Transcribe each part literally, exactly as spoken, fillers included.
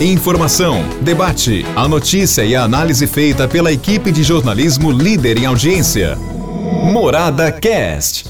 Informação, debate, a notícia e a análise feita pela equipe de jornalismo líder em audiência. Morada Cast.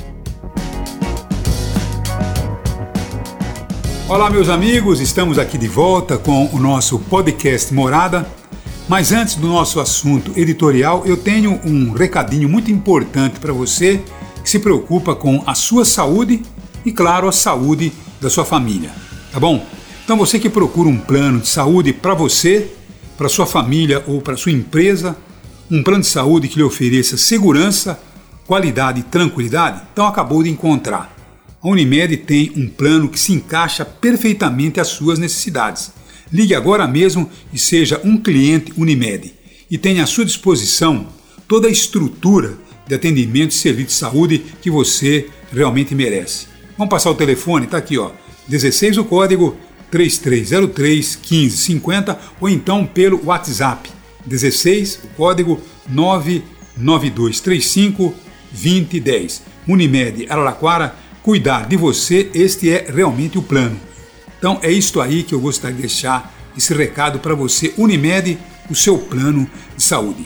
Olá, meus amigos, estamos aqui de volta com o nosso podcast Morada. Mas antes do nosso assunto editorial, eu tenho um recadinho muito importante para você que se preocupa com a sua saúde e, claro, a saúde da sua família, tá bom? Então você que procura um plano de saúde para você, para sua família ou para sua empresa, um plano de saúde que lhe ofereça segurança, qualidade e tranquilidade, então acabou de encontrar. A Unimed tem um plano que se encaixa perfeitamente às suas necessidades. Ligue agora mesmo e seja um cliente Unimed e tenha à sua disposição toda a estrutura de atendimento e serviço de saúde que você realmente merece. Vamos passar o telefone, está aqui, ó, dezesseis o código três três zero três, um cinco cinco zero ou então pelo WhatsApp dezesseis, o código nove nove dois três cinco, dois zero um zero. Unimed Araraquara, cuidar de você, este é realmente o plano. Então é isto aí que eu gostaria de deixar, esse recado para você, Unimed, o seu plano de saúde.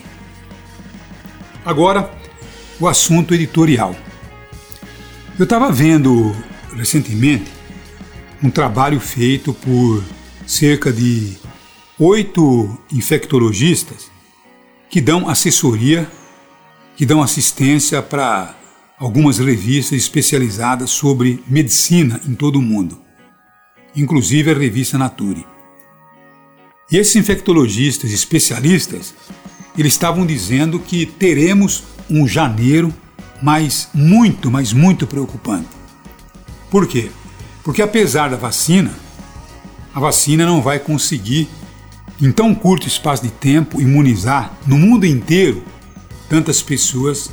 Agora, o assunto editorial. Eu estava vendo recentemente um trabalho feito por cerca de oito infectologistas que dão assessoria, que dão assistência para algumas revistas especializadas sobre medicina em todo o mundo, inclusive a revista Nature. E esses infectologistas especialistas, eles estavam dizendo que teremos um janeiro mas muito, mas muito preocupante. Por quê? Porque apesar da vacina, a vacina não vai conseguir, em tão curto espaço de tempo, imunizar no mundo inteiro tantas pessoas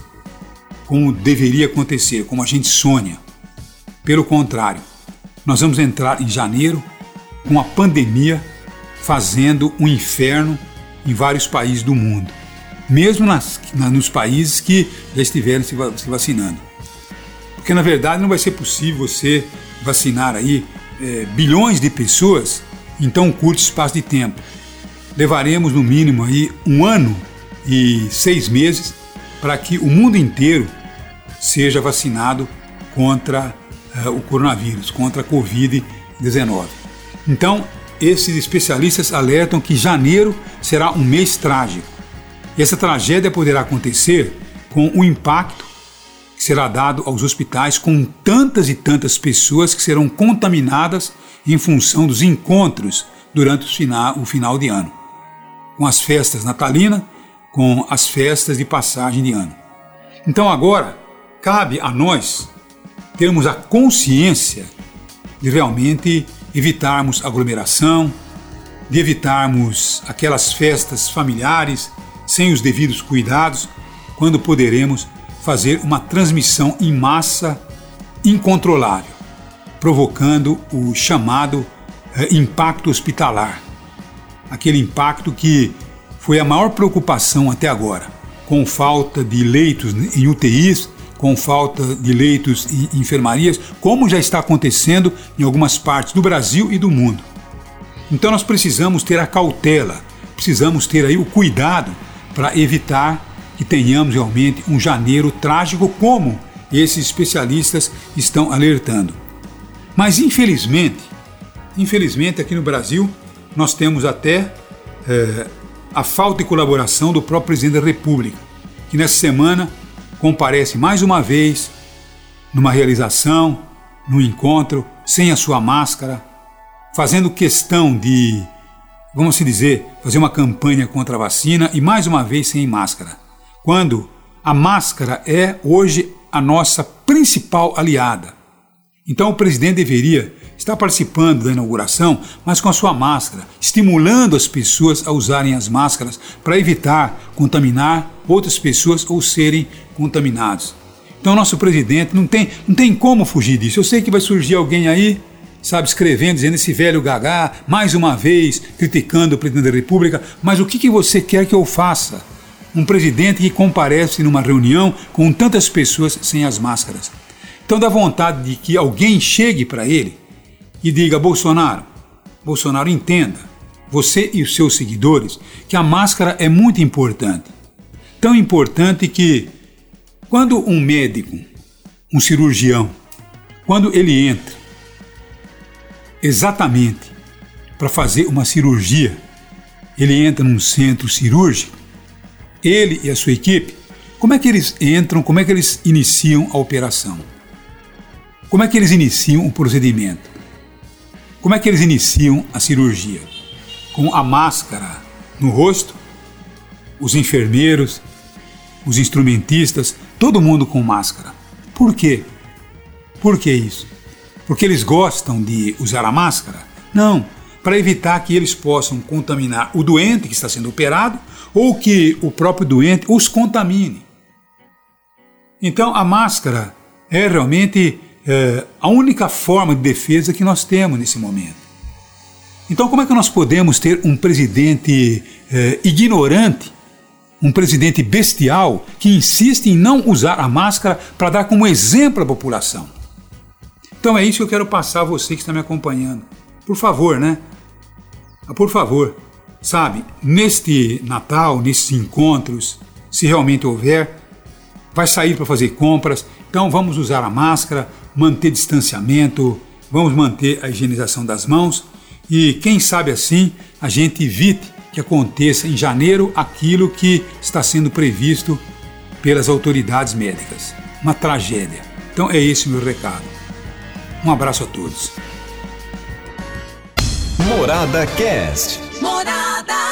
como deveria acontecer, como a gente sonha. Pelo contrário, nós vamos entrar em janeiro com a pandemia fazendo um inferno em vários países do mundo, mesmo nas, na, nos países que já estiveram se, se vacinando. Porque na verdade não vai ser possível você vacinar aí é, bilhões de pessoas em tão curto espaço de tempo. Levaremos no mínimo aí um ano e seis meses para que o mundo inteiro seja vacinado contra uh, o coronavírus, contra a covid dezenove. Então, esses especialistas alertam que janeiro será um mês trágico. E essa tragédia poderá acontecer com o impacto que será dado aos hospitais com tantas e tantas pessoas que serão contaminadas em função dos encontros durante o final, o final de ano, com as festas natalinas, com as festas de passagem de ano. Então agora, cabe a nós termos a consciência de realmente evitarmos aglomeração, de evitarmos aquelas festas familiares sem os devidos cuidados, quando poderemos fazer uma transmissão em massa incontrolável, provocando o chamado eh, impacto hospitalar, aquele impacto que foi a maior preocupação até agora, com falta de leitos em U T Is, com falta de leitos em enfermarias, como já está acontecendo em algumas partes do Brasil e do mundo. Então nós precisamos ter a cautela, precisamos ter aí o cuidado para evitar que tenhamos realmente um janeiro trágico, como esses especialistas estão alertando. Mas infelizmente, infelizmente aqui no Brasil, nós temos até é, a falta de colaboração do próprio presidente da República, que nessa semana comparece mais uma vez numa realização, num encontro, sem a sua máscara, fazendo questão de, vamos dizer, fazer uma campanha contra a vacina e mais uma vez sem máscara, quando a máscara é hoje a nossa principal aliada. Então o presidente deveria estar participando da inauguração, mas com a sua máscara, estimulando as pessoas a usarem as máscaras para evitar contaminar outras pessoas ou serem contaminados. Então nosso presidente não tem, não tem como fugir disso. Eu sei que vai surgir alguém aí, sabe, escrevendo, dizendo esse velho gagá, mais uma vez criticando o presidente da República, mas o que, que você quer que eu faça? Um presidente que comparece numa reunião com tantas pessoas sem as máscaras. Então dá vontade de que alguém chegue para ele e diga: Bolsonaro, Bolsonaro, entenda, você e os seus seguidores, que a máscara é muito importante. Tão importante que quando um médico, um cirurgião, quando ele entra exatamente para fazer uma cirurgia, ele entra num centro cirúrgico, ele e a sua equipe, como é que eles entram, como é que eles iniciam a operação? Como é que eles iniciam o procedimento? Como é que eles iniciam a cirurgia? Com a máscara no rosto, os enfermeiros, os instrumentistas, todo mundo com máscara. Por quê? Por que isso? Porque eles gostam de usar a máscara? Não, para evitar que eles possam contaminar o doente que está sendo operado ou que o próprio doente os contamine. Então a máscara é realmente é, a única forma de defesa que nós temos nesse momento. Então como é que nós podemos ter um presidente é, ignorante, um presidente bestial que insiste em não usar a máscara para dar como exemplo à população? Então é isso que eu quero passar a você que está me acompanhando. Por favor, né? Ah, por favor, sabe, neste Natal, nesses encontros, se realmente houver, vai sair para fazer compras, então vamos usar a máscara, manter distanciamento, vamos manter a higienização das mãos e quem sabe assim a gente evite que aconteça em janeiro aquilo que está sendo previsto pelas autoridades médicas. Uma tragédia. Então é esse o meu recado. Um abraço a todos. Morada Cast. Morada.